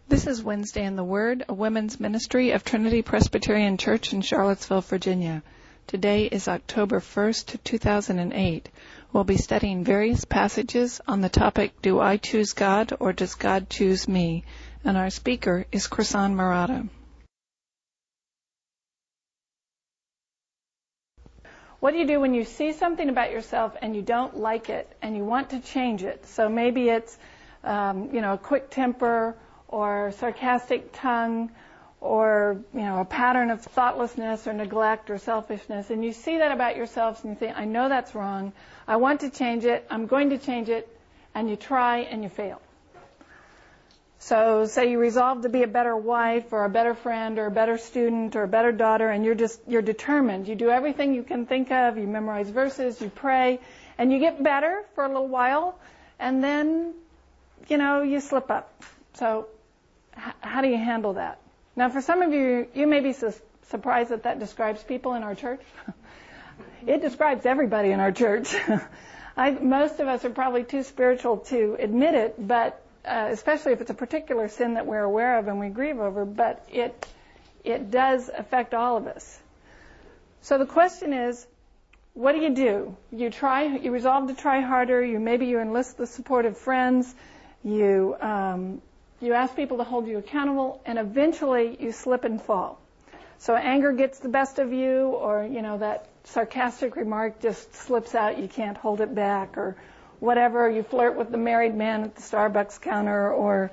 This is Wednesday in the Word, a women's ministry of Trinity Presbyterian Church in Charlottesville, Virginia. Today is October 1st, 2008. We'll be studying various passages on the topic, Do I Choose God or Does God Choose Me? And our speaker is Krisan Maratha. What do you do when you see something about yourself and you don't like it and you want to change it? So maybe it's, a quick temper, or sarcastic tongue, or, a pattern of thoughtlessness or neglect or selfishness, and you see that about yourselves and you think, I know that's wrong, I want to change it, I'm going to change it, and you try and you fail. So say you resolve to be a better wife or a better friend or a better student or a better daughter, and you're determined. You do everything you can think of, you memorize verses, you pray, and you get better for a little while, and then, you slip up. So how do you handle that? Now, for some of you, you may be surprised that describes people in our church. It describes everybody in our church. Most of us are probably too spiritual to admit it, but especially if it's a particular sin that we're aware of and we grieve over, but it does affect all of us. So the question is, what do? You resolve to try harder, maybe you enlist the support of friends, you ask people to hold you accountable, and eventually you slip and fall. So anger gets the best of you, or, that sarcastic remark just slips out, you can't hold it back, or whatever. You flirt with the married man at the Starbucks counter, or,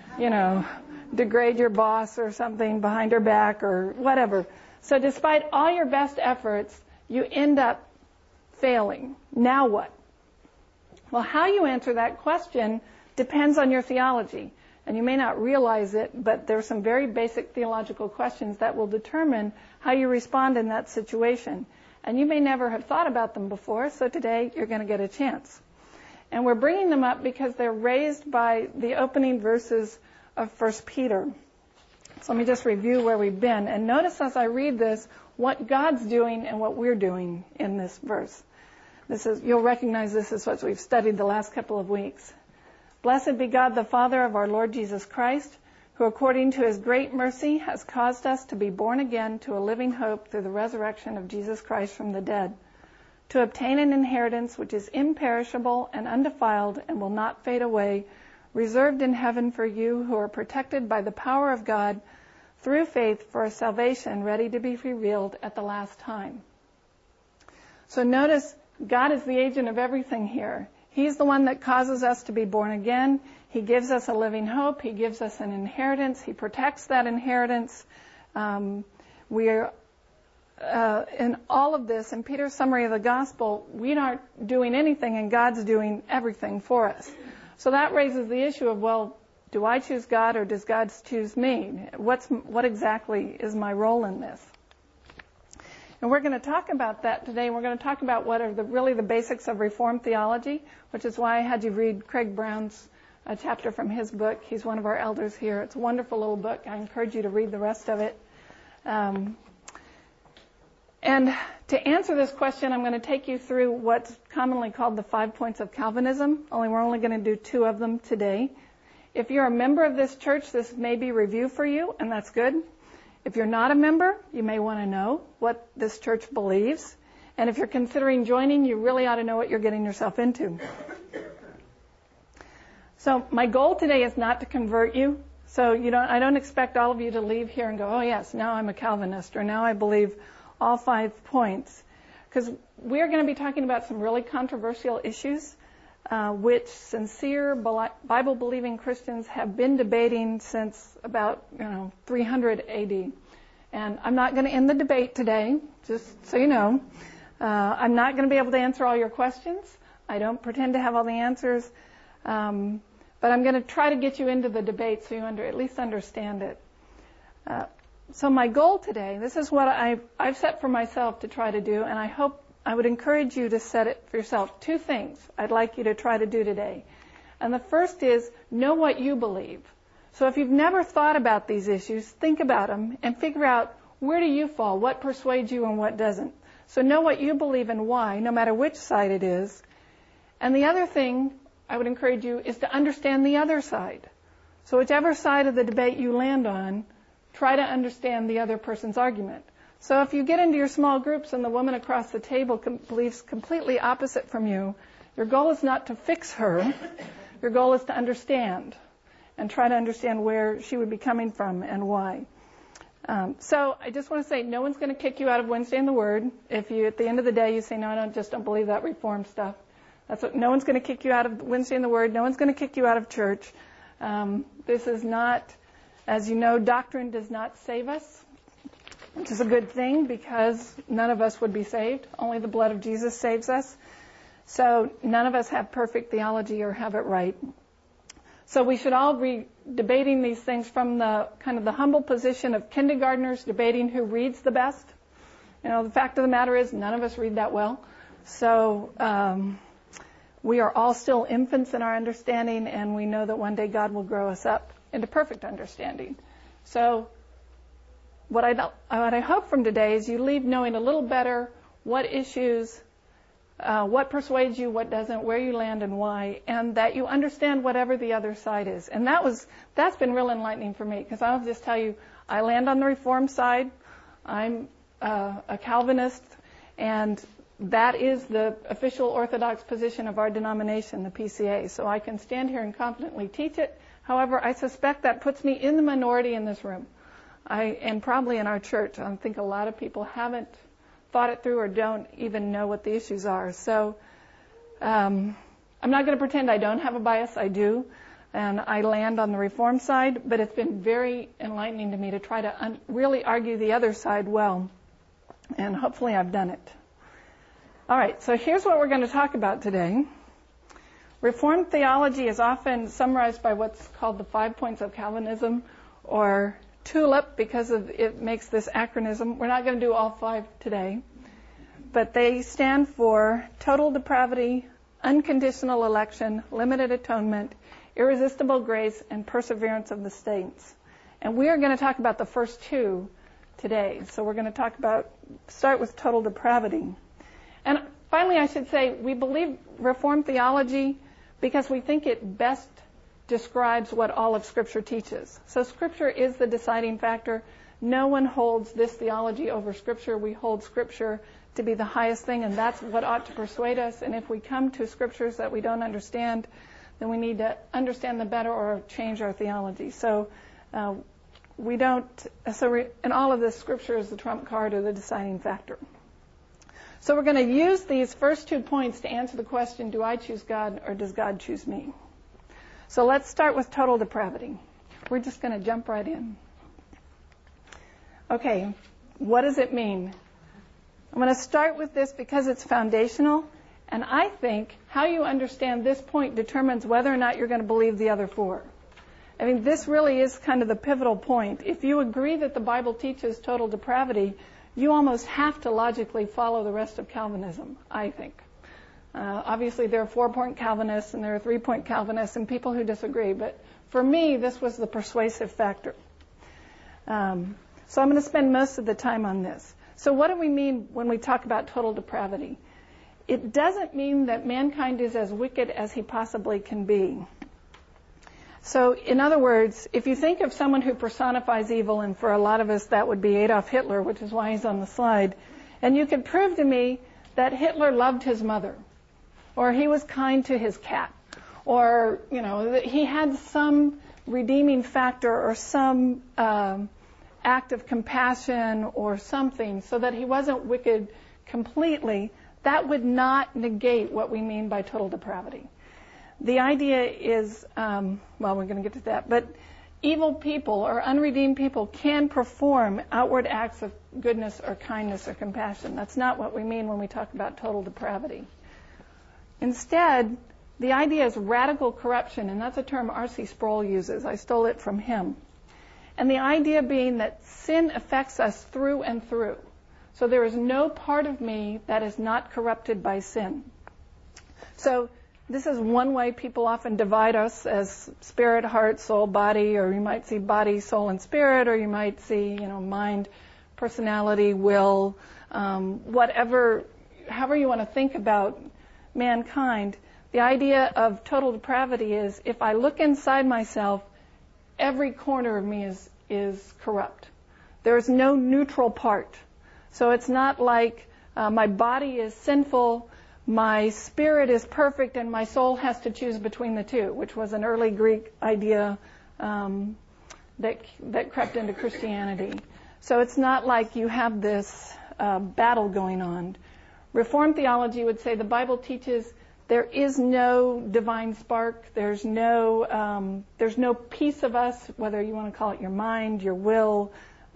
degrade your boss or something behind her back, or whatever. So despite all your best efforts, you end up failing. Now what? Well, how you answer that question depends on your theology. And you may not realize it, but there are some very basic theological questions that will determine how you respond in that situation. And you may never have thought about them before, so today you're going to get a chance. And we're bringing them up because they're raised by the opening verses of 1 Peter. So let me just review where we've been. And notice as I read this, what God's doing and what we're doing in this verse. You'll recognize this as what we've studied the last couple of weeks. Blessed be God, the Father of our Lord Jesus Christ, who according to his great mercy has caused us to be born again to a living hope through the resurrection of Jesus Christ from the dead, to obtain an inheritance which is imperishable and undefiled and will not fade away, reserved in heaven for you who are protected by the power of God through faith for a salvation ready to be revealed at the last time. So notice, God is the agent of everything here. He's the one that causes us to be born again. He gives us a living hope. He gives us an inheritance. He protects that inheritance. We are in all of this, in Peter's summary of the gospel, we aren't doing anything and God's doing everything for us. So that raises the issue of, well, do I choose God or does God choose me? What exactly is my role in this? And we're going to talk about that today. We're going to talk about what are really the basics of Reformed theology, which is why I had you read Craig Brown's chapter from his book. He's one of our elders here. It's a wonderful little book. I encourage you to read the rest of it. And to answer this question, I'm going to take you through what's commonly called the 5 points of Calvinism. We're only going to do 2 of them today. If you're a member of this church, this may be review for you, and that's good. If you're not a member, you may want to know what this church believes. And if you're considering joining, you really ought to know what you're getting yourself into. So my goal today is not to convert you. So I don't expect all of you to leave here and go, oh yes, now I'm a Calvinist, or now I believe all 5 points. Because we're going to be talking about some really controversial issues, which sincere Bible-believing Christians have been debating since about 300 AD. And I'm not going to end the debate today, just so you know. I'm not going to be able to answer all your questions. I don't pretend to have all the answers. But I'm going to try to get you into the debate so you at least understand it. So my goal today, this is what I've set for myself to try to do, and I would encourage you to set it for yourself. 2 things I'd like you to try to do today. And the first is, know what you believe. So if you've never thought about these issues, think about them and figure out where do you fall, what persuades you and what doesn't. So know what you believe and why, no matter which side it is. And the other thing I would encourage you is to understand the other side. So whichever side of the debate you land on, try to understand the other person's argument. So if you get into your small groups and the woman across the table believes completely opposite from you, your goal is not to fix her. Your goal is to understand and try to understand where she would be coming from and why. So I just want to say, no one's going to kick you out of Wednesday in the Word. If you, at the end of the day, you say, no, I don't believe that Reform stuff. No one's going to kick you out of Wednesday in the Word. No one's going to kick you out of church. This is not, as you know, doctrine does not save us, which is a good thing because none of us would be saved. Only the blood of Jesus saves us. So none of us have perfect theology or have it right. So we should all be debating these things from the kind of the humble position of kindergartners debating who reads the best. You know, the fact of the matter is none of us read that well. So we are all still infants in our understanding, and we know that one day God will grow us up into perfect understanding. So what I hope from today is you leave knowing a little better what issues, what persuades you, what doesn't, where you land and why, and that you understand whatever the other side is. And that's been real enlightening for me, because I'll just tell you, I land on the Reform side. I'm a Calvinist, and that is the official Orthodox position of our denomination, the PCA. So I can stand here and confidently teach it. However, I suspect that puts me in the minority in this room, and probably in our church. I think a lot of people haven't thought it through or don't even know what the issues are. So I'm not going to pretend I don't have a bias. I do, and I land on the Reform side, but it's been very enlightening to me to try to really argue the other side well, and hopefully I've done it. All right, so here's what we're going to talk about today. Reformed theology is often summarized by what's called the 5 points of Calvinism, or TULIP, because it makes this acronym. We're not going to do all 5 today, but they stand for total depravity, unconditional election, limited atonement, irresistible grace, and perseverance of the saints. And we are going to talk about the first 2 today. So we're going to start with total depravity. And finally, I should say, we believe Reformed theology because we think it best describes what all of Scripture teaches. So Scripture is the deciding factor. No one holds this theology over Scripture. We hold Scripture to be the highest thing, and that's what ought to persuade us. And if we come to Scriptures that we don't understand, then we need to understand them better or change our theology. So in all of this, Scripture is the trump card or the deciding factor. So we're going to use these first 2 points to answer the question, do I choose God or does God choose me? So let's start with total depravity. We're just going to jump right in. Okay, what does it mean? I'm going to start with this because it's foundational, and I think how you understand this point determines whether or not you're going to believe the other 4. I mean, this really is kind of the pivotal point. If you agree that the Bible teaches total depravity, you almost have to logically follow the rest of Calvinism, I think. Obviously, there are 4-point Calvinists and there are 3-point Calvinists and people who disagree. But for me, this was the persuasive factor. So I'm going to spend most of the time on this. So what do we mean when we talk about total depravity? It doesn't mean that mankind is as wicked as he possibly can be. So, in other words, if you think of someone who personifies evil, and for a lot of us that would be Adolf Hitler, which is why he's on the slide, and you could prove to me that Hitler loved his mother, or he was kind to his cat, or, that he had some redeeming factor or some act of compassion or something so that he wasn't wicked completely, that would not negate what we mean by total depravity. The idea is, we're going to get to that, but evil people or unredeemed people can perform outward acts of goodness or kindness or compassion. That's not what we mean when we talk about total depravity. Instead, the idea is radical corruption, and that's a term R.C. Sproul uses. I stole it from him. And the idea being that sin affects us through and through. So there is no part of me that is not corrupted by sin. So this is one way people often divide us as spirit, heart, soul, body, or you might see body, soul, and spirit, or you might see, mind, personality, will, however you want to think about mankind. The idea of total depravity is if I look inside myself every corner of me is corrupt. There's no neutral part. So it's not like my body is sinful, my spirit is perfect, and my soul has to choose between the two, which was an early Greek idea that crept into Christianity. So it's not like you have this battle going on. Reformed theology would say the Bible teaches there is no divine spark. There's no piece of us, whether you want to call it your mind, your will,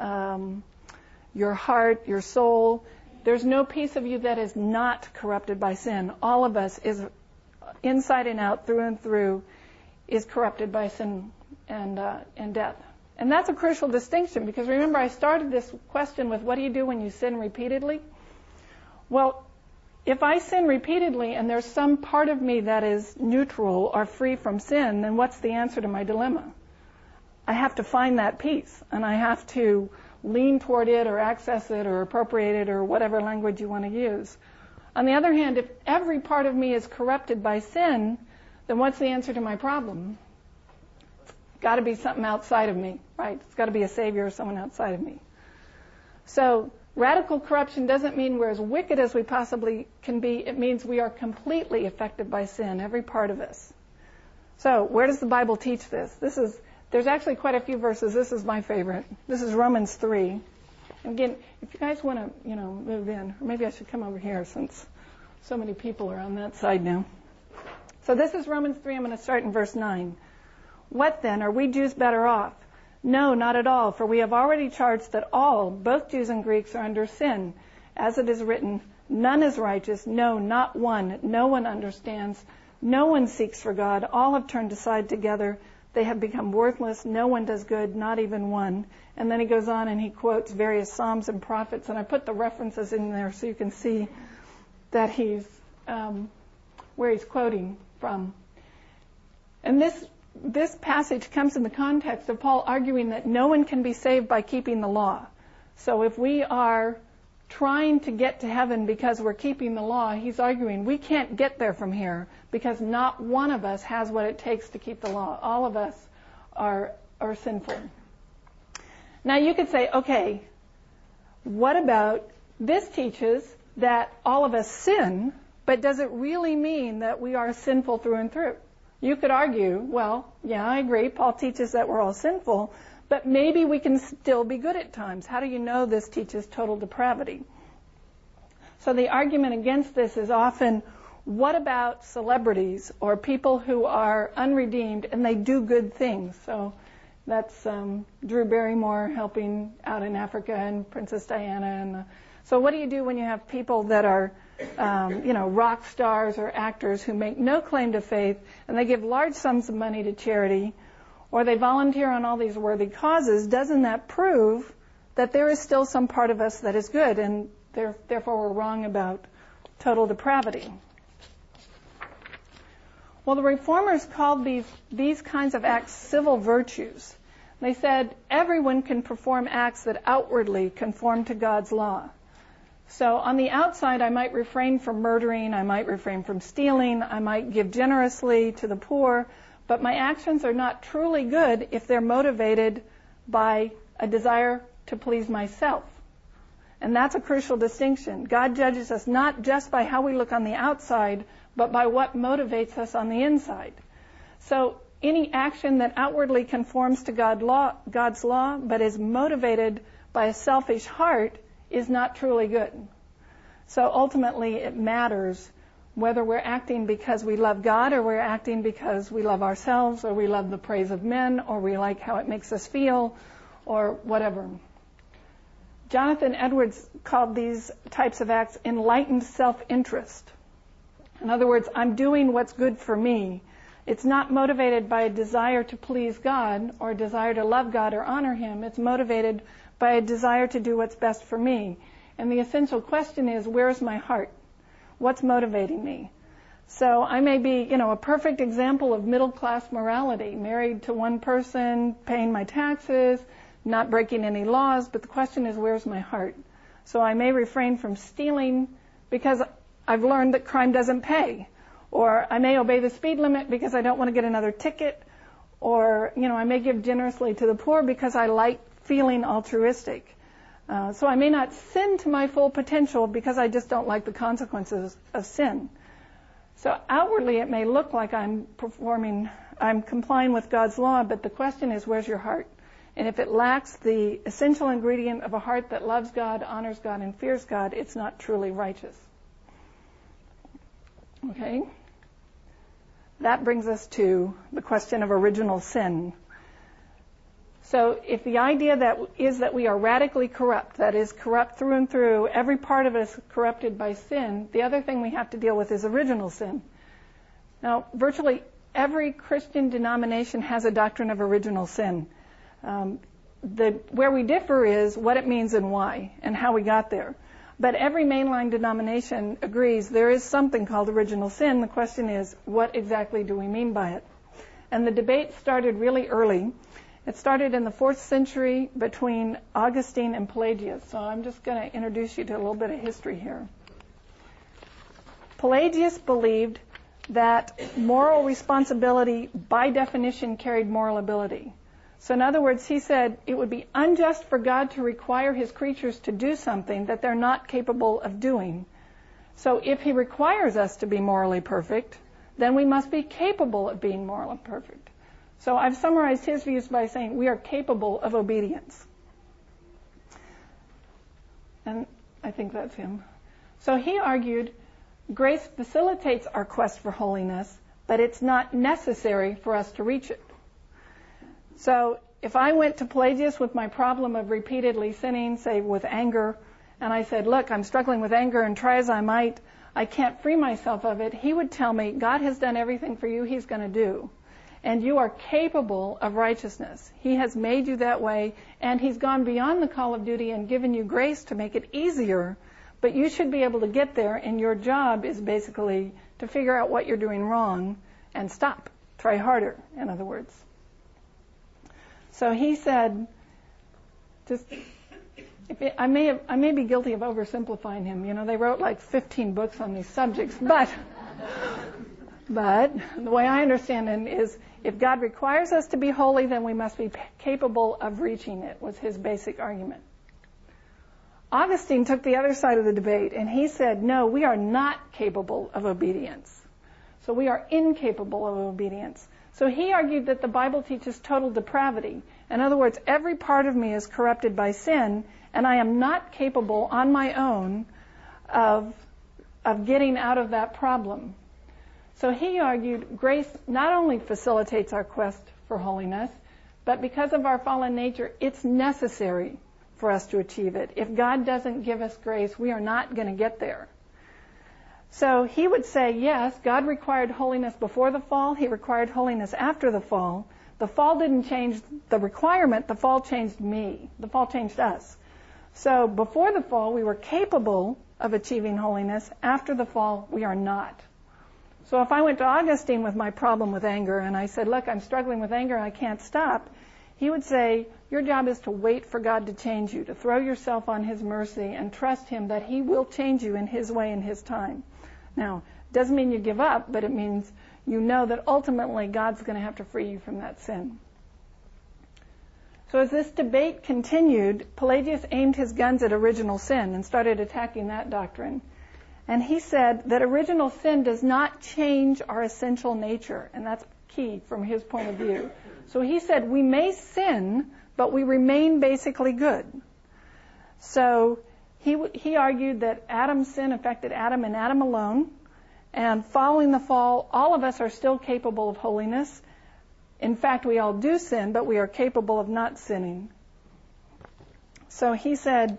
your heart, your soul. There's no piece of you that is not corrupted by sin. All of us is inside and out, through and through, is corrupted by sin and death. And that's a crucial distinction, because remember I started this question with what do you do when you sin repeatedly? Well, if I sin repeatedly and there's some part of me that is neutral or free from sin, then what's the answer to my dilemma? I have to find that piece, and I have to lean toward it or access it or appropriate it or whatever language you want to use. On the other hand, if every part of me is corrupted by sin, then what's the answer to my problem? It's got to be something outside of me, right? It's got to be a savior or someone outside of me. So radical corruption doesn't mean we're as wicked as we possibly can be. It means we are completely affected by sin, every part of us. So where does the Bible teach this? There's actually quite a few verses. This is my favorite. This is Romans 3. And again, if you guys want to, move in, or maybe I should come over here since so many people are on that side now. So this is Romans 3. I'm going to start in verse 9. What then? Are we Jews better off? No, not at all, for we have already charged that all, both Jews and Greeks, are under sin. As it is written, none is righteous, no, not one. No one understands. No one seeks for God. All have turned aside together. They have become worthless. No one does good, not even one. And then he goes on and he quotes various Psalms and prophets. And I put the references in there so you can see that he's where he's quoting from. And this passage comes in the context of Paul arguing that no one can be saved by keeping the law. So if we are trying to get to heaven because we're keeping the law, he's arguing we can't get there from here because not one of us has what it takes to keep the law. All of us are sinful. Now you could say, okay, what about this teaches that all of us sin, but does it really mean that we are sinful through and through? You could argue, well, yeah, I agree, Paul teaches that we're all sinful, but maybe we can still be good at times. How do you know this teaches total depravity? So the argument against this is often, what about celebrities or people who are unredeemed and they do good things? So that's Drew Barrymore helping out in Africa and Princess Diana. So what do you do when you have people that are, rock stars or actors who make no claim to faith and they give large sums of money to charity, or they volunteer on all these worthy causes? Doesn't that prove that there is still some part of us that is good, and therefore we're wrong about total depravity? Well, the Reformers called these kinds of acts civil virtues. They said everyone can perform acts that outwardly conform to God's law. So on the outside, I might refrain from murdering, I might refrain from stealing, I might give generously to the poor, but my actions are not truly good if they're motivated by a desire to please myself. And that's a crucial distinction. God judges us not just by how we look on the outside, but by what motivates us on the inside. So any action that outwardly conforms to God's law, but is motivated by a selfish heart, is not truly good. So ultimately it matters whether we're acting because we love God or we're acting because we love ourselves or we love the praise of men or we like how it makes us feel or whatever. Jonathan Edwards called these types of acts enlightened self-interest. In other words, I'm doing what's good for me. It's not motivated by a desire to please God or a desire to love God or honor Him. It's motivated by a desire to do what's best for me. And the essential question is, where's my heart? What's motivating me? So I may be, a perfect example of middle-class morality, married to one person, paying my taxes, not breaking any laws, but the question is, where's my heart? So I may refrain from stealing because I've learned that crime doesn't pay. Or I may obey the speed limit because I don't want to get another ticket. Or, I may give generously to the poor because I like feeling altruistic. So I may not sin to my full potential because I just don't like the consequences of sin. So outwardly it may look like I'm complying with God's law, but the question is, where's your heart? And if it lacks the essential ingredient of a heart that loves God, honors God, and fears God, it's not truly righteous. Okay? That brings us to the question of original sin. So if the idea that we are radically corrupt, that is corrupt through and through, every part of us corrupted by sin, the other thing we have to deal with is original sin. Now, virtually every Christian denomination has a doctrine of original sin. Where we differ is what it means and why, and how we got there. But every mainline denomination agrees there is something called original sin. The question is, what exactly do we mean by it? And the debate started really early. It started in the 4th century between Augustine and Pelagius. So I'm just going to introduce you to a little bit of history here. Pelagius believed that moral responsibility by definition carried moral ability. So in other words, he said it would be unjust for God to require his creatures to do something that they're not capable of doing. So if he requires us to be morally perfect, then we must be capable of being morally perfect. So I've summarized his views by saying we are capable of obedience. And I think that's him. So he argued grace facilitates our quest for holiness, but it's not necessary for us to reach it. So if I went to Pelagius with my problem of repeatedly sinning, say with anger, and I said, look, I'm struggling with anger, and try as I might, I can't free myself of it, he would tell me, God has done everything for you he's going to do. And you are capable of righteousness. He has made you that way, and he's gone beyond the call of duty and given you grace to make it easier, but you should be able to get there, and your job is basically to figure out what you're doing wrong and stop. Try harder, in other words. So he said, I may be guilty of oversimplifying him. They wrote like 15 books on these subjects, but the way I understand it is, if God requires us to be holy, then we must be capable of reaching it, was his basic argument. Augustine took the other side of the debate, and he said, no, we are not capable of obedience. So we are incapable of obedience. So he argued that the Bible teaches total depravity. In other words, every part of me is corrupted by sin, and I am not capable on my own of getting out of that problem. So he argued grace not only facilitates our quest for holiness, but because of our fallen nature, it's necessary for us to achieve it. If God doesn't give us grace, we are not going to get there. So he would say, yes, God required holiness before the fall. He required holiness after the fall. The fall didn't change the requirement. The fall changed me. The fall changed us. So before the fall, we were capable of achieving holiness. After the fall, we are not. So if I went to Augustine with my problem with anger and I said, look, I'm struggling with anger and I can't stop, he would say, your job is to wait for God to change you, to throw yourself on his mercy and trust him that he will change you in his way and his time. Now, it doesn't mean you give up, but it means you know that ultimately God's going to have to free you from that sin. So as this debate continued, Pelagius aimed his guns at original sin and started attacking that doctrine. And he said that original sin does not change our essential nature, and that's key from his point of view. So he said we may sin, but we remain basically good. So he argued that Adam's sin affected Adam and Adam alone, and following the fall, all of us are still capable of holiness. In fact, we all do sin, but we are capable of not sinning. So he said,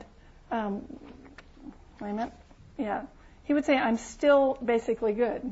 he would say, I'm still basically good.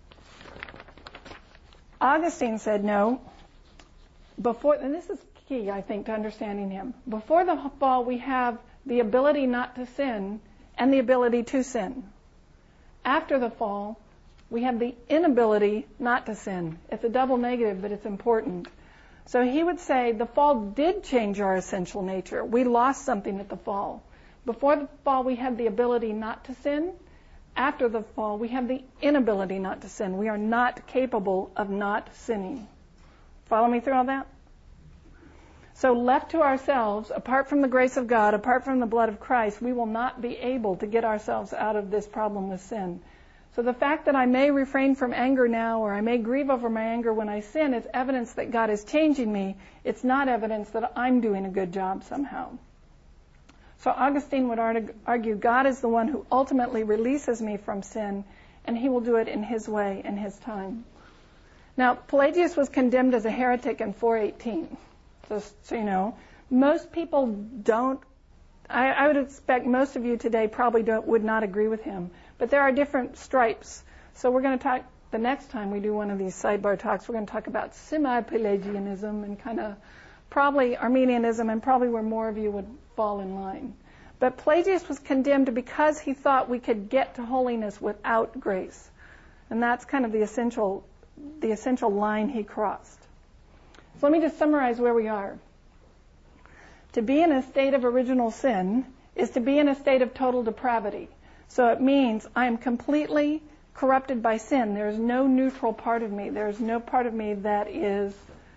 Augustine said, no. And this is key, I think, to understanding him. Before the fall, we have the ability not to sin and the ability to sin. After the fall, we have the inability not to sin. It's a double negative, but it's important. So he would say the fall did change our essential nature. We lost something at the fall. Before the fall, we had the ability not to sin. After the fall, we have the inability not to sin. We are not capable of not sinning. Follow me through all that? So left to ourselves, apart from the grace of God, apart from the blood of Christ, we will not be able to get ourselves out of this problem with sin. So the fact that I may refrain from anger now, or I may grieve over my anger when I sin, is evidence that God is changing me. It's not evidence that I'm doing a good job somehow. So Augustine would argue God is the one who ultimately releases me from sin, and he will do it in his way and his time. Now, Pelagius was condemned as a heretic in 418. Just so you know, most people don't, I would expect most of you today probably would not agree with him. But there are different stripes. So we're going to talk, the next time we do one of these sidebar talks, we're going to talk about semi-Pelagianism and kind of probably Arminianism, and probably where more of you would fall in line. But Pelagius was condemned because he thought we could get to holiness without grace. And that's kind of the essential line he crossed. So let me just summarize where we are. To be in a state of original sin is to be in a state of total depravity. So it means I am completely corrupted by sin. There's no neutral part of me. There's no part of me that is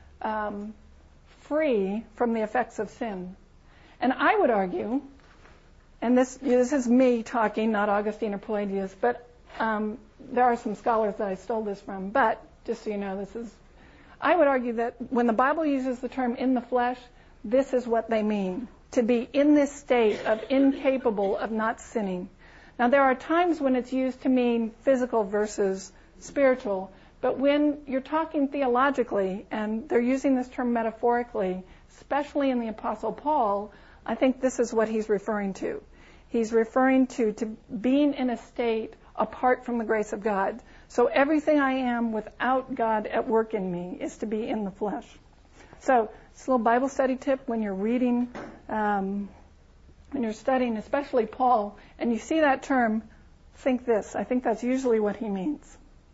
free from the effects of sin. And I would argue, and this is me talking, not Augustine or Pelagius, but there are some scholars that I stole this from, but just so you know, I would argue that when the Bible uses the term in the flesh, this is what they mean, to be in this state of incapable of not sinning. Now, there are times when it's used to mean physical versus spiritual, but when you're talking theologically, and they're using this term metaphorically, especially in the Apostle Paul, I think this is what he's referring to. He's referring to being in a state apart from the grace of God. So everything I am without God at work in me is to be in the flesh. So it's a little Bible study tip when you're reading, when you're studying, especially Paul, and you see that term, think this. I think that's usually what he means.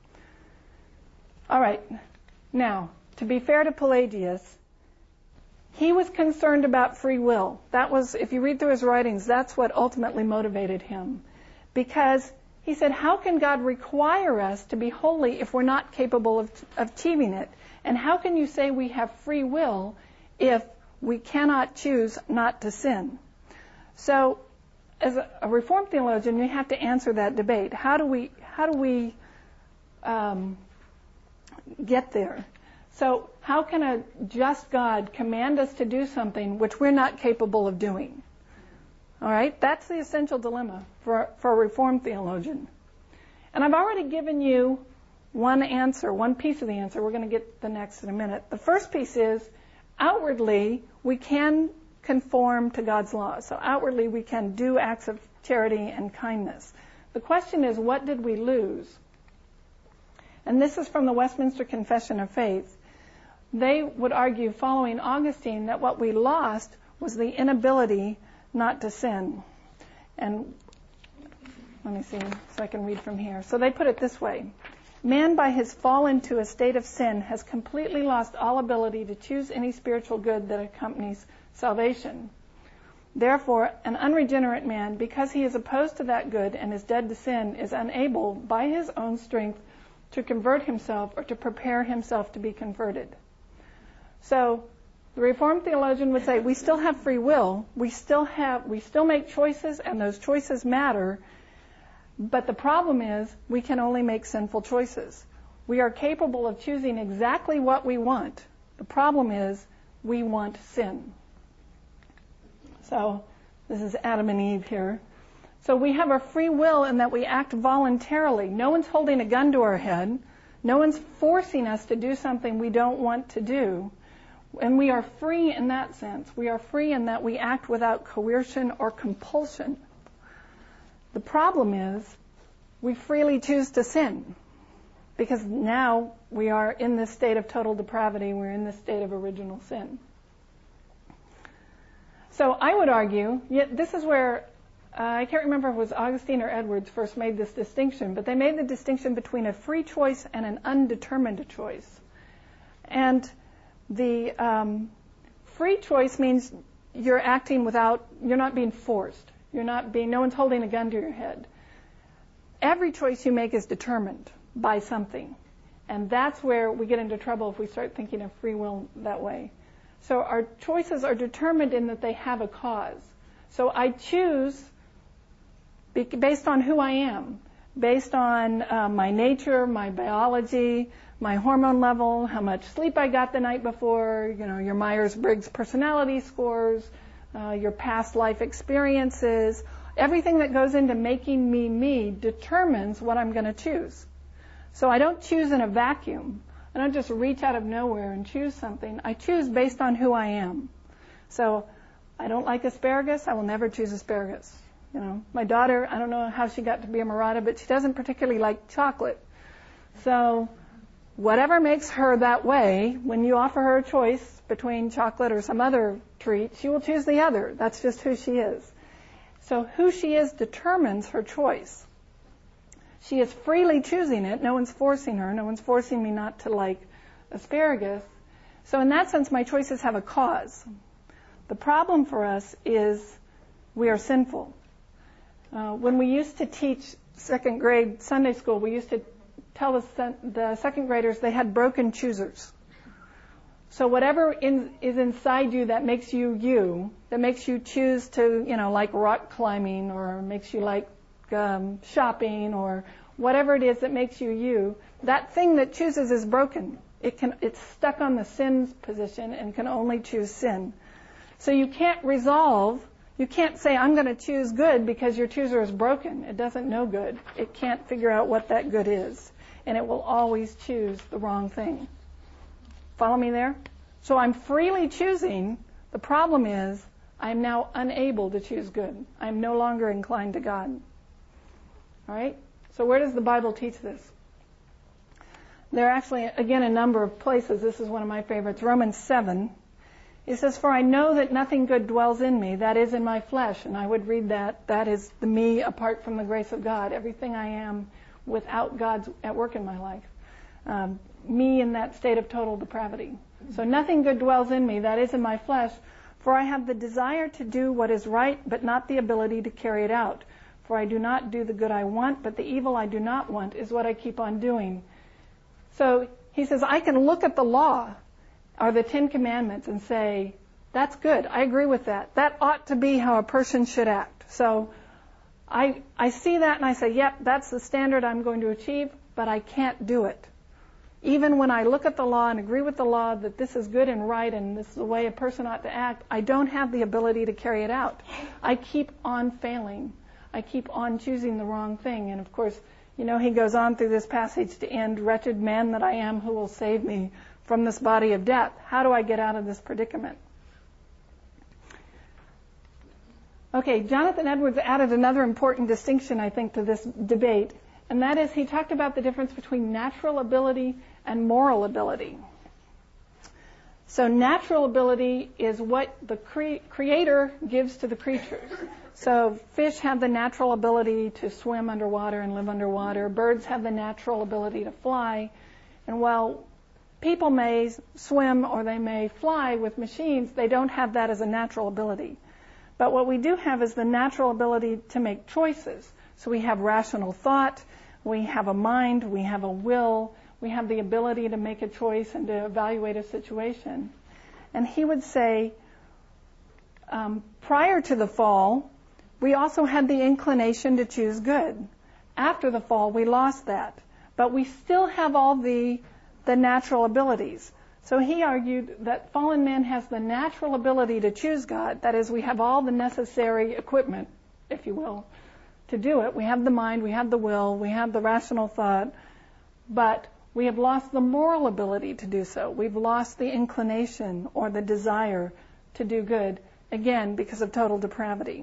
All right. Now, to be fair to Pelagius, he was concerned about free will. That was, if you read through his writings, that's what ultimately motivated him. Because he said, how can God require us to be holy if we're not capable of achieving it? And how can you say we have free will if we cannot choose not to sin? So, as a Reformed theologian, you have to answer that debate. How do we get there? So, how can a just God command us to do something which we're not capable of doing? All right, that's the essential dilemma for a Reformed theologian. And I've already given you one answer, one piece of the answer. We're going to get the next in a minute. The first piece is, outwardly, we can conform to God's law. So outwardly, we can do acts of charity and kindness. The question is, what did we lose? And this is from the Westminster Confession of Faith. They would argue, following Augustine, that what we lost was the inability not to sin. And let me see so I can read from here. So they put it this way. Man, by his fall into a state of sin, has completely lost all ability to choose any spiritual good that accompanies salvation. Therefore, an unregenerate man, because he is opposed to that good and is dead to sin, is unable, by his own strength, to convert himself or to prepare himself to be converted. So, the Reformed theologian would say, we still have free will, we still make choices, and those choices matter, but the problem is, we can only make sinful choices. We are capable of choosing exactly what we want. The problem is, we want sin. So, this is Adam and Eve here. So we have our free will in that we act voluntarily. No one's holding a gun to our head. No one's forcing us to do something we don't want to do. And we are free in that sense. We are free in that we act without coercion or compulsion. The problem is we freely choose to sin because now we are in this state of total depravity. We're in this state of original sin. So I would argue, this is where, I can't remember if it was Augustine or Edwards first made this distinction, but they made the distinction between a free choice and an undetermined choice. And the free choice means you're acting you're not being forced. No one's holding a gun to your head. Every choice you make is determined by something. And that's where we get into trouble if we start thinking of free will that way. So our choices are determined in that they have a cause. So I choose based on who I am, based on my nature, my biology, my hormone level, how much sleep I got the night before, your Myers-Briggs personality scores, your past life experiences. Everything that goes into making me determines what I'm going to choose. So I don't choose in a vacuum. I don't just reach out of nowhere and choose something. I choose based on who I am. So I don't like asparagus. I will never choose asparagus. My daughter, I don't know how she got to be a Maratha, but she doesn't particularly like chocolate. So whatever makes her that way, when you offer her a choice between chocolate or some other treat, she will choose the other. That's just who she is. So who she is determines her choice. She is freely choosing it. No one's forcing her. No one's forcing me not to like asparagus. So in that sense, my choices have a cause. The problem for us is we are sinful. When we used to teach second grade Sunday school, we used to tell the second graders they had broken choosers. So whatever is inside you that makes you, that makes you choose to, like rock climbing, or makes you like shopping, or whatever it is that makes you, that thing that chooses is broken. It's stuck on the sin position and can only choose sin. So you can't say, I'm going to choose good because your chooser is broken. It doesn't know good. It can't figure out what that good is. And it will always choose the wrong thing. Follow me there? So I'm freely choosing. The problem is I'm now unable to choose good. I'm no longer inclined to God. All right? So where does the Bible teach this? There are actually, again, a number of places. This is one of my favorites. Romans 7. It says, for I know that nothing good dwells in me, that is in my flesh. And I would read that. That is the me apart from the grace of God. Everything I am without God's at work in my life. Me in that state of total depravity. So nothing good dwells in me, that is in my flesh. For I have the desire to do what is right, but not the ability to carry it out. For I do not do the good I want, but the evil I do not want is what I keep on doing. So he says, I can look at the law, or the 10 Commandments, and say, that's good. I agree with that. That ought to be how a person should act. So I see that and I say, yep, that's the standard I'm going to achieve, but I can't do it. Even when I look at the law and agree with the law that this is good and right and this is the way a person ought to act, I don't have the ability to carry it out. I keep on failing. I keep on choosing the wrong thing. And of course, he goes on through this passage to end, wretched man that I am, who will save me from this body of death? How do I get out of this predicament? Okay, Jonathan Edwards added another important distinction, I think, to this debate, and that is he talked about the difference between natural ability and moral ability. So natural ability is what the Creator gives to the creatures. So fish have the natural ability to swim underwater and live underwater. Birds have the natural ability to fly. And while people may swim or they may fly with machines, they don't have that as a natural ability. But what we do have is the natural ability to make choices. So we have rational thought, we have a mind, we have a will, we have the ability to make a choice and to evaluate a situation. And he would say, prior to the fall, we also had the inclination to choose good. After the fall, we lost that. But we still have all the natural abilities. So he argued that fallen man has the natural ability to choose God. That is, we have all the necessary equipment, if you will, to do it. We have the mind, we have the will, we have the rational thought, but we have lost the moral ability to do so. We've lost the inclination or the desire to do good, again, because of total depravity.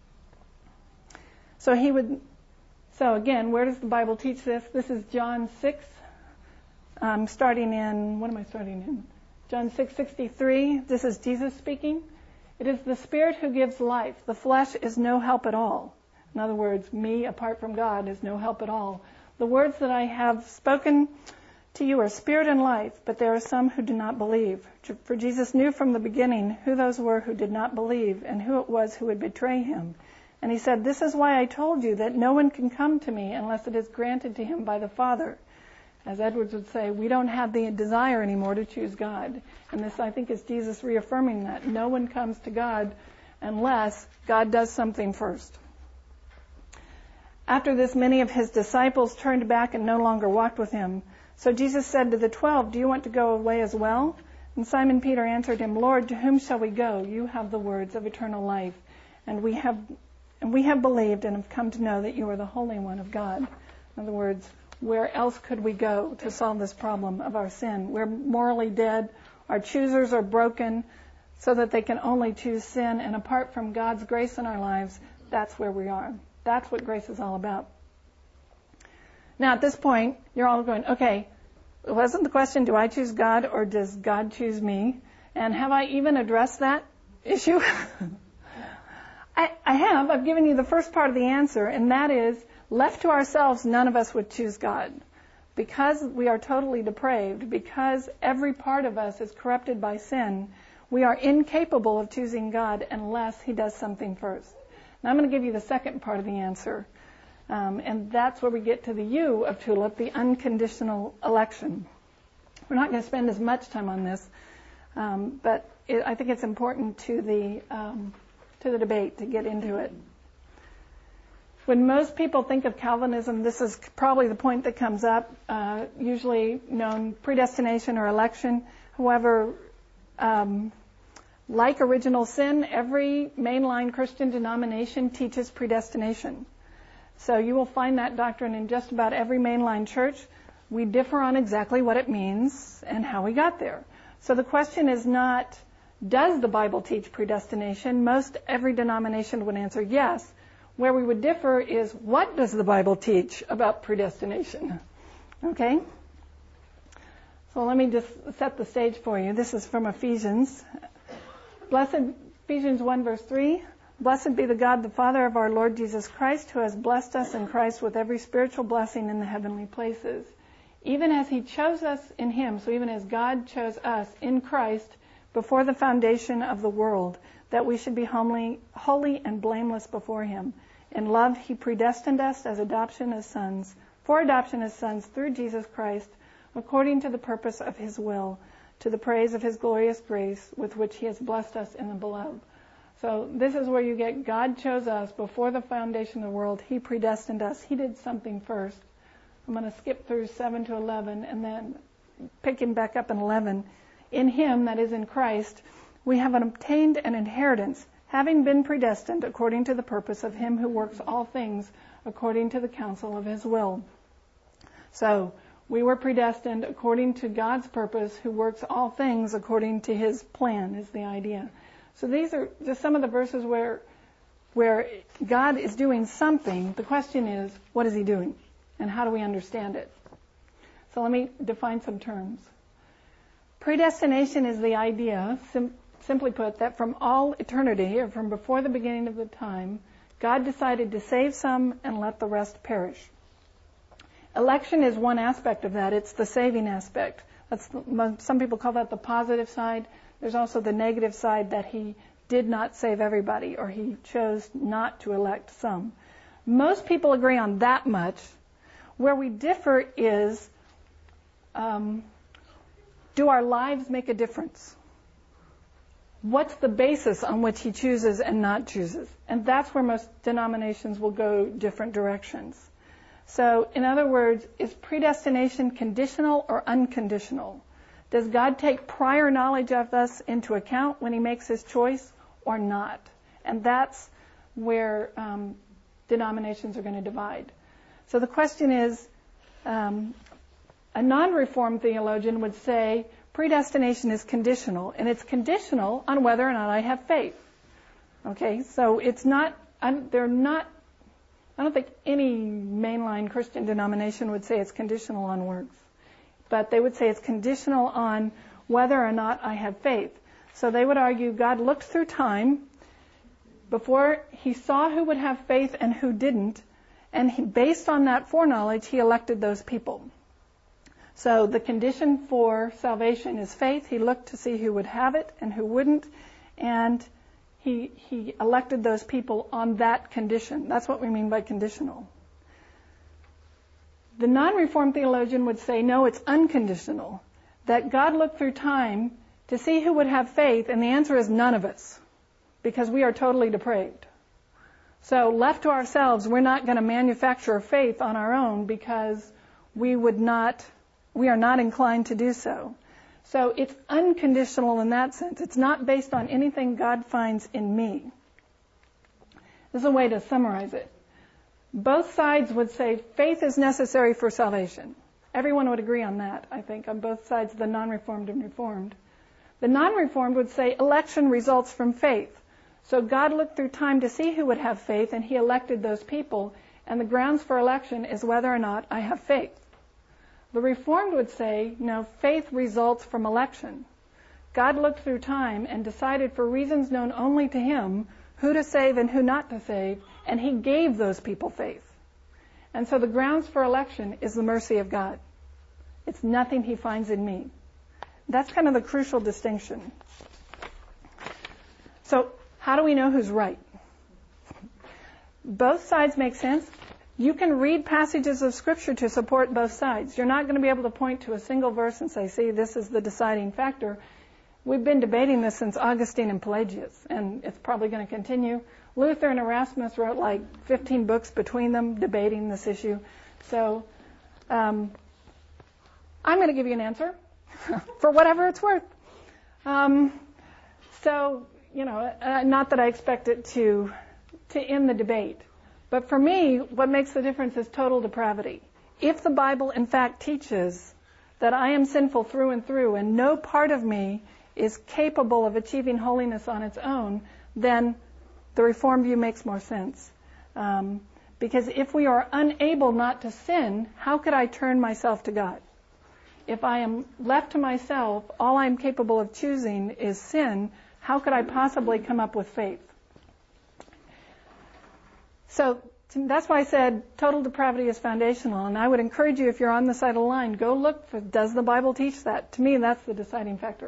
So again, where does the Bible teach this? This is John 6. Starting in? John 6:63. This is Jesus speaking. It is the Spirit who gives life. The flesh is no help at all. In other words, me apart from God is no help at all. The words that I have spoken to you are spirit and life, but there are some who do not believe. For Jesus knew from the beginning who those were who did not believe and who it was who would betray him. And he said, this is why I told you that no one can come to me unless it is granted to him by the Father. As Edwards would say, we don't have the desire anymore to choose God. And this, I think, is Jesus reaffirming that. No one comes to God unless God does something first. After this, many of his disciples turned back and no longer walked with him. So Jesus said to the 12, "Do you want to go away as well?" And Simon Peter answered him, "Lord, to whom shall we go? You have the words of eternal life. And we have believed and have come to know that you are the Holy One of God." In other words, where else could we go to solve this problem of our sin? We're morally dead. Our choosers are broken so that they can only choose sin. And apart from God's grace in our lives, that's where we are. That's what grace is all about. Now, at this point, you're all going, okay, wasn't the question, do I choose God or does God choose me? And have I even addressed that issue? I have. I've given you the first part of the answer, and that is, left to ourselves, none of us would choose God. Because we are totally depraved, because every part of us is corrupted by sin, we are incapable of choosing God unless he does something first. Now I'm going to give you the second part of the answer, and that's where we get to the U of TULIP, the unconditional election. We're not going to spend as much time on this, but I think it's important to the debate to get into it. When most people think of Calvinism, this is probably the point that comes up, usually known predestination or election. However, like original sin, every mainline Christian denomination teaches predestination. So you will find that doctrine in just about every mainline church. We differ on exactly what it means and how we got there. So the question is not, does the Bible teach predestination? Most every denomination would answer yes. Where we would differ is, what does the Bible teach about predestination? Okay? So let me just set the stage for you. This is from Ephesians. Ephesians 1 verse 3. Blessed be the God, the Father of our Lord Jesus Christ, who has blessed us in Christ with every spiritual blessing in the heavenly places. Even as he chose us in him, so even as God chose us in Christ before the foundation of the world, that we should be holy and blameless before him. In love, he predestined us as adoption as sons, for adoption as sons through Jesus Christ, according to the purpose of his will, to the praise of his glorious grace, with which he has blessed us in the beloved. So this is where you get God chose us before the foundation of the world. He predestined us. He did something first. I'm going to skip through 7 to 11 and then picking back up in 11. In him, that is in Christ, we have obtained an inheritance, having been predestined according to the purpose of him who works all things according to the counsel of his will. So we were predestined according to God's purpose, who works all things according to his plan, is the idea. So these are just some of the verses where God is doing something. The question is, what is he doing? And how do we understand it? So let me define some terms. Predestination is the idea, simply put, that from all eternity, or from before the beginning of the time, God decided to save some and let the rest perish. Election is one aspect of that. It's the saving aspect. Some people call that the positive side. There's also the negative side, that he did not save everybody, or he chose not to elect some. Most people agree on that much. Where we differ is, do our lives make a difference? What's the basis on which he chooses and not chooses? And that's where most denominations will go different directions. So, in other words, is predestination conditional or unconditional? Does God take prior knowledge of us into account when he makes his choice or not? And that's where denominations are going to divide. So the question is, a non-reformed theologian would say predestination is conditional, and it's conditional on whether or not I have faith. Okay, so it's not, I don't think any mainline Christian denomination would say it's conditional on works. But they would say it's conditional on whether or not I have faith. So they would argue God looked through time before he saw who would have faith and who didn't, and based on that foreknowledge, he elected those people. So the condition for salvation is faith. He looked to see who would have it and who wouldn't, and he elected those people on that condition. That's what we mean by conditional. The non-Reformed theologian would say, no, it's unconditional, that God looked through time to see who would have faith, and the answer is none of us, because we are totally depraved. So left to ourselves, we're not going to manufacture faith on our own because we are not inclined to do so. So it's unconditional in that sense. It's not based on anything God finds in me. This is a way to summarize it. Both sides would say faith is necessary for salvation. Everyone would agree on that, I think, on both sides, the non-Reformed and Reformed. The non-Reformed would say election results from faith. So God looked through time to see who would have faith, and he elected those people, and the grounds for election is whether or not I have faith. The Reformed would say, no, faith results from election. God looked through time and decided for reasons known only to him who to save and who not to save, and he gave those people faith. And so the grounds for election is the mercy of God. It's nothing he finds in me. That's kind of the crucial distinction. So how do we know who's right? Both sides make sense. You can read passages of Scripture to support both sides. You're not going to be able to point to a single verse and say, see, this is the deciding factor. We've been debating this since Augustine and Pelagius, and it's probably going to continue. Luther and Erasmus wrote like 15 books between them debating this issue. So I'm going to give you an answer for whatever it's worth. Not that I expect it to end the debate. But for me, what makes the difference is total depravity. If the Bible, in fact, teaches that I am sinful through and through, and no part of me is capable of achieving holiness on its own, then the Reformed view makes more sense. Because if we are unable not to sin, how could I turn myself to God? If I am left to myself, all I'm capable of choosing is sin, how could I possibly come up with faith? So that's why I said total depravity is foundational, and I would encourage you, if you're on the side of the line, go look for, does the Bible teach that? To me, that's the deciding factor.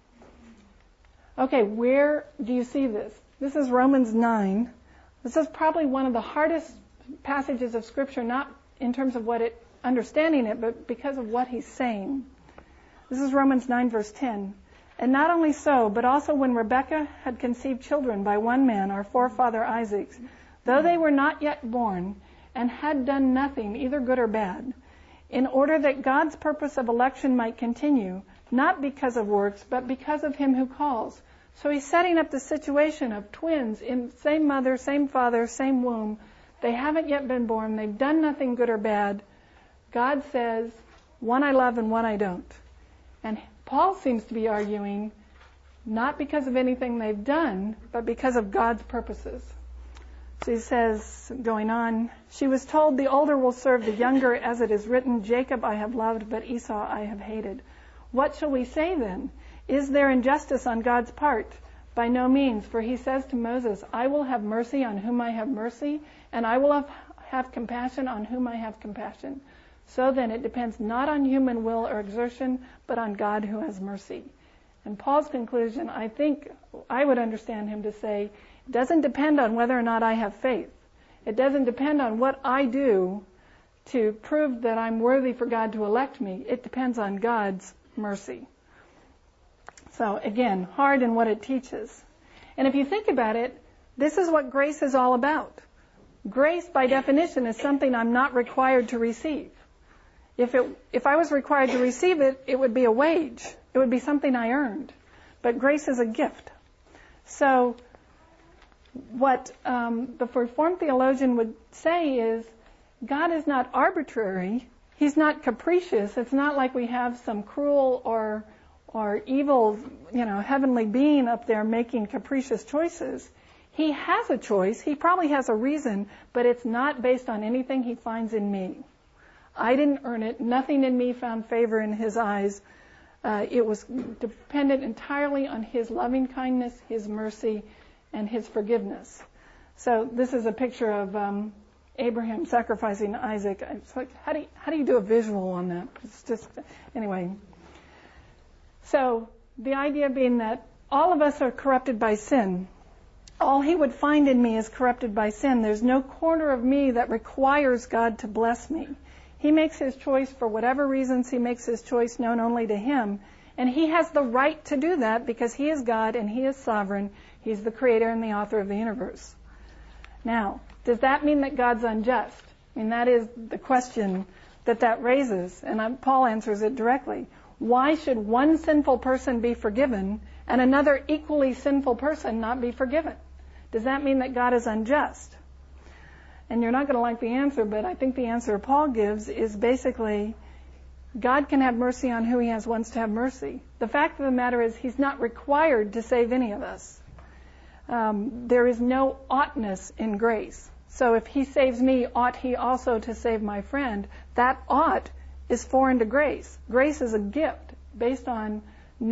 Okay, where do you see this? This is Romans 9. This is probably one of the hardest passages of Scripture, not in terms of understanding it, but because of what he's saying. This is Romans 9, verse 10. And not only so, but also when Rebekah had conceived children by one man, our forefather Isaac, though they were not yet born and had done nothing, either good or bad, in order that God's purpose of election might continue, not because of works, but because of him who calls. So he's setting up the situation of twins in same mother, same father, same womb. They haven't yet been born. They've done nothing good or bad. God says, one I love and one I don't. And Paul seems to be arguing not because of anything they've done, but because of God's purposes. So he says, going on, she was told the older will serve the younger, as it is written, Jacob I have loved, but Esau I have hated. What shall we say then? Is there injustice on God's part? By no means, for he says to Moses, I will have mercy on whom I have mercy, and I will have compassion on whom I have compassion. So then it depends not on human will or exertion, but on God who has mercy. And Paul's conclusion, I think I would understand him to say, it doesn't depend on whether or not I have faith. It doesn't depend on what I do to prove that I'm worthy for God to elect me. It depends on God's mercy. So again, hard in what it teaches. And if you think about it, this is what grace is all about. Grace, by definition, is something I'm not required to receive. If I was required to receive it, it would be a wage. It would be something I earned. But grace is a gift. So what the Reformed theologian would say is, God is not arbitrary. He's not capricious. It's not like we have some cruel or evil, heavenly being up there making capricious choices. He has a choice. He probably has a reason, but it's not based on anything he finds in me. I didn't earn it. Nothing in me found favor in his eyes. It was dependent entirely on his loving kindness, his mercy, and his forgiveness. So this is a picture of Abraham sacrificing Isaac. It's like, how do you do a visual on that? It's just, anyway. So the idea being that all of us are corrupted by sin. All he would find in me is corrupted by sin. There's no corner of me that requires God to bless me. He makes his choice for whatever reasons he makes his choice known only to him. And he has the right to do that because he is God and he is sovereign. He's the creator and the author of the universe. Now, does that mean that God's unjust? I mean, that is the question that raises. And Paul answers it directly. Why should one sinful person be forgiven and another equally sinful person not be forgiven? Does that mean that God is unjust? And you're not going to like the answer, but I think the answer Paul gives is basically God can have mercy on who he wants to have mercy. The fact of the matter is he's not required to save any of us. There is no oughtness in grace. So if he saves me, ought he also to save my friend? That ought is foreign to grace. Grace is a gift based on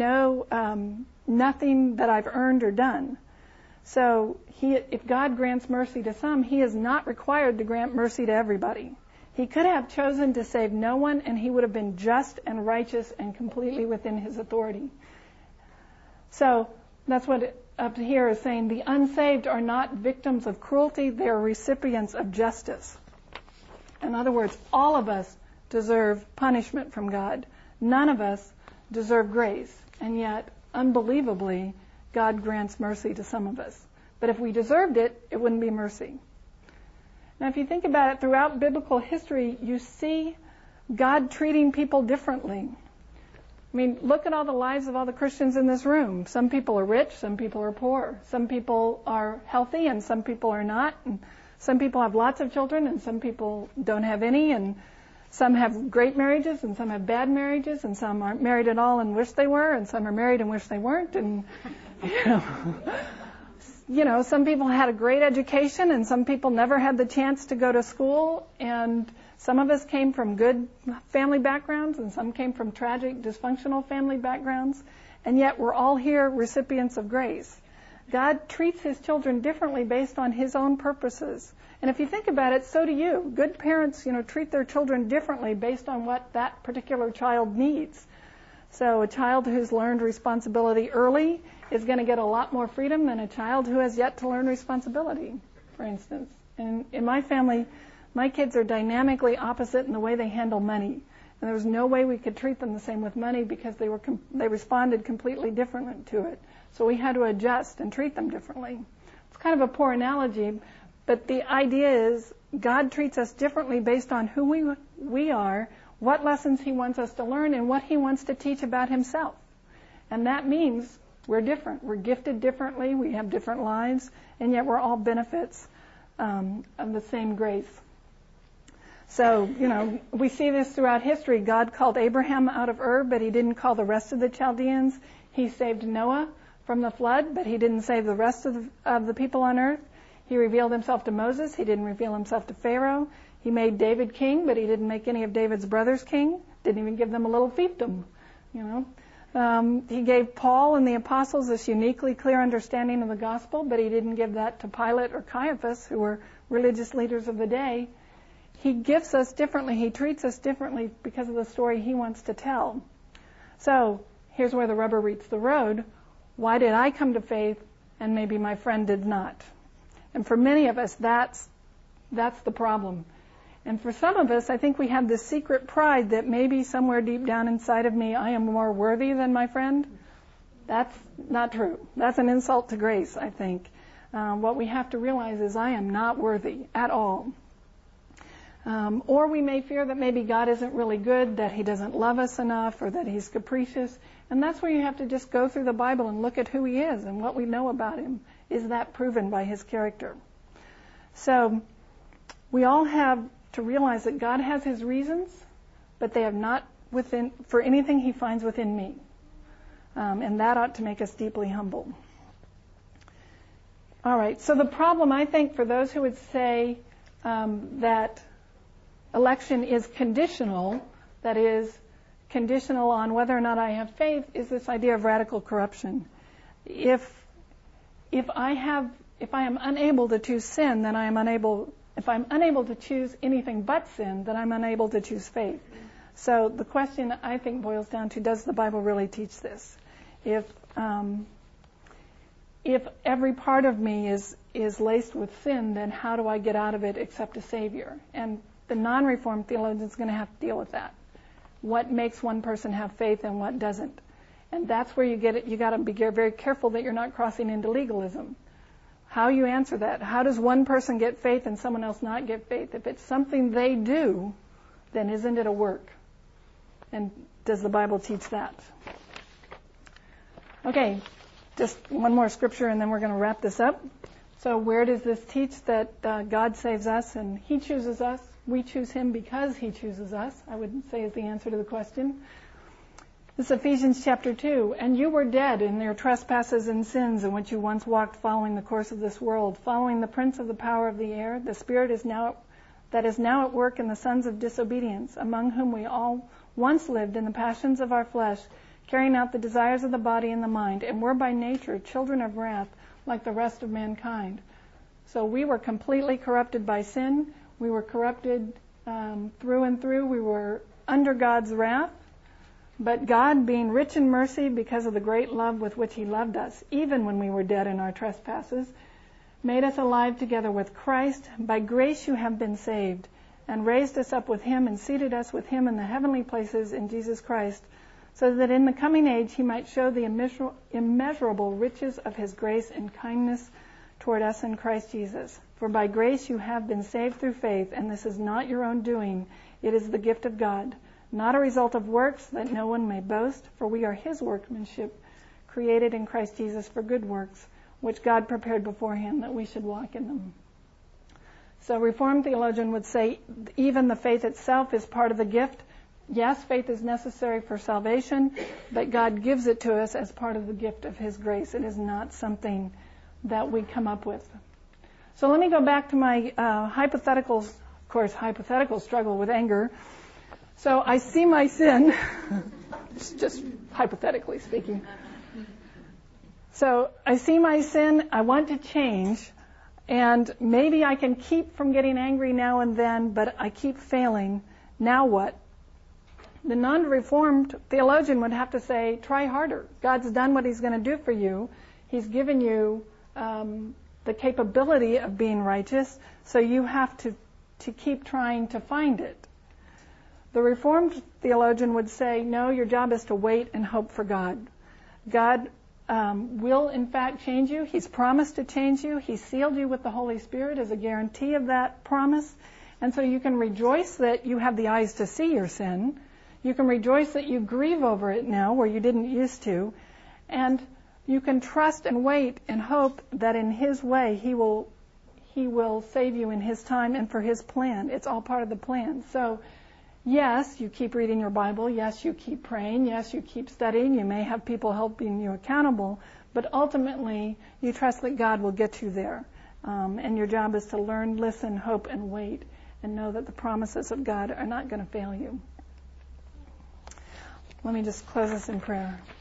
nothing that I've earned or done. So if God grants mercy to some, he is not required to grant mercy to everybody. He could have chosen to save no one, and he would have been just and righteous and completely within his authority. So that's what up here is saying. The unsaved are not victims of cruelty, they are recipients of justice. In other words, all of us deserve punishment from God. None of us deserve grace, and yet, unbelievably, God grants mercy to some of us. But if we deserved it, it wouldn't be mercy. Now, if you think about it, throughout biblical history, you see God treating people differently. I mean, look at all the lives of all the Christians in this room. Some people are rich, some people are poor. Some people are healthy and some people are not. And some people have lots of children and some people don't have any. And some have great marriages and some have bad marriages. And some aren't married at all and wish they were. And some are married and wish they weren't. And, some people had a great education and some people never had the chance to go to school. And some of us came from good family backgrounds and some came from tragic, dysfunctional family backgrounds. And yet we're all here recipients of grace. God treats his children differently based on his own purposes. And if you think about it, so do you. Good parents, treat their children differently based on what that particular child needs. So a child who's learned responsibility early is going to get a lot more freedom than a child who has yet to learn responsibility, for instance. And in my family, my kids are dynamically opposite in the way they handle money. And there was no way we could treat them the same with money because they responded completely differently to it. So we had to adjust and treat them differently. It's kind of a poor analogy, but the idea is God treats us differently based on who we are, what lessons he wants us to learn, and what he wants to teach about himself. And that means we're different. We're gifted differently. We have different lives, and yet we're all benefits of the same grace. So, we see this throughout history. God called Abraham out of Ur, but he didn't call the rest of the Chaldeans. He saved Noah from the flood, but he didn't save the rest of the people on earth. He revealed himself to Moses. He didn't reveal himself to Pharaoh. He made David king, but he didn't make any of David's brothers king. Didn't even give them a little fiefdom, He gave Paul and the apostles this uniquely clear understanding of the gospel, but he didn't give that to Pilate or Caiaphas, who were religious leaders of the day. He gifts us differently. He treats us differently because of the story he wants to tell. So here's where the rubber meets the road. Why did I come to faith and maybe my friend did not? And for many of us, that's the problem. And for some of us, I think we have this secret pride that maybe somewhere deep down inside of me, I am more worthy than my friend. That's not true. That's an insult to grace, I think. What we have to realize is I am not worthy at all. Or we may fear that maybe God isn't really good, that he doesn't love us enough, or that he's capricious. And that's where you have to just go through the Bible and look at who he is and what we know about him. Is that proven by his character? So we all have to realize that God has his reasons, but they have not for anything he finds within me. And that ought to make us deeply humble. All right, so the problem, I think, for those who would say that election is conditional, that is, conditional on whether or not I have faith, is this idea of radical corruption. If I am unable to choose sin, then if I'm unable to choose anything but sin, then I'm unable to choose faith. So the question, I think, boils down to, does the Bible really teach this? If every part of me is laced with sin, then how do I get out of it except a Savior? And the non-Reformed theologian is going to have to deal with that. What makes one person have faith and what doesn't. And that's where you get it. You got to be very careful that you're not crossing into legalism. How you answer that? How does one person get faith and someone else not get faith? If it's something they do, then isn't it a work? And does the Bible teach that? Okay, just one more scripture and then we're going to wrap this up. So where does this teach that God saves us and He chooses us? We choose Him because He chooses us, I would say is the answer to the question. This is Ephesians chapter 2. And you were dead in your trespasses and sins in which you once walked following the course of this world, following the prince of the power of the air, the spirit that is now at work in the sons of disobedience, among whom we all once lived in the passions of our flesh, carrying out the desires of the body and the mind, and were by nature children of wrath like the rest of mankind. So we were completely corrupted by sin. We were corrupted through and through. We were under God's wrath. But God, being rich in mercy because of the great love with which He loved us, even when we were dead in our trespasses, made us alive together with Christ. By grace you have been saved, and raised us up with Him and seated us with Him in the heavenly places in Jesus Christ, so that in the coming age He might show the immeasurable riches of His grace and kindness toward us in Christ Jesus. For by grace you have been saved through faith, and this is not your own doing. It is the gift of God, not a result of works, that no one may boast, for we are His workmanship, created in Christ Jesus for good works, which God prepared beforehand that we should walk in them. So Reformed theologian would say even the faith itself is part of the gift. Yes, faith is necessary for salvation, but God gives it to us as part of the gift of His grace. It is not something that we come up with. So let me go back to my hypothetical struggle with anger. So I see my sin, just hypothetically speaking. So I see my sin, I want to change, and maybe I can keep from getting angry now and then, but I keep failing. Now what? The non-Reformed theologian would have to say, try harder. God's done what He's going to do for you. He's given you the capability of being righteous, so you have to keep trying to find it. The Reformed theologian would say, no, your job is to wait and hope for God. God will, in fact, change you. He's promised to change you. He sealed you with the Holy Spirit as a guarantee of that promise. And so you can rejoice that you have the eyes to see your sin. You can rejoice that you grieve over it now where you didn't used to. And you can trust and wait and hope that in His way He will save you in His time and for His plan. It's all part of the plan. So yes, you keep reading your Bible. Yes, you keep praying. Yes, you keep studying. You may have people helping you accountable, but ultimately you trust that God will get you there. And your job is to learn, listen, hope, and wait, and know that the promises of God are not going to fail you. Let me just close this in prayer.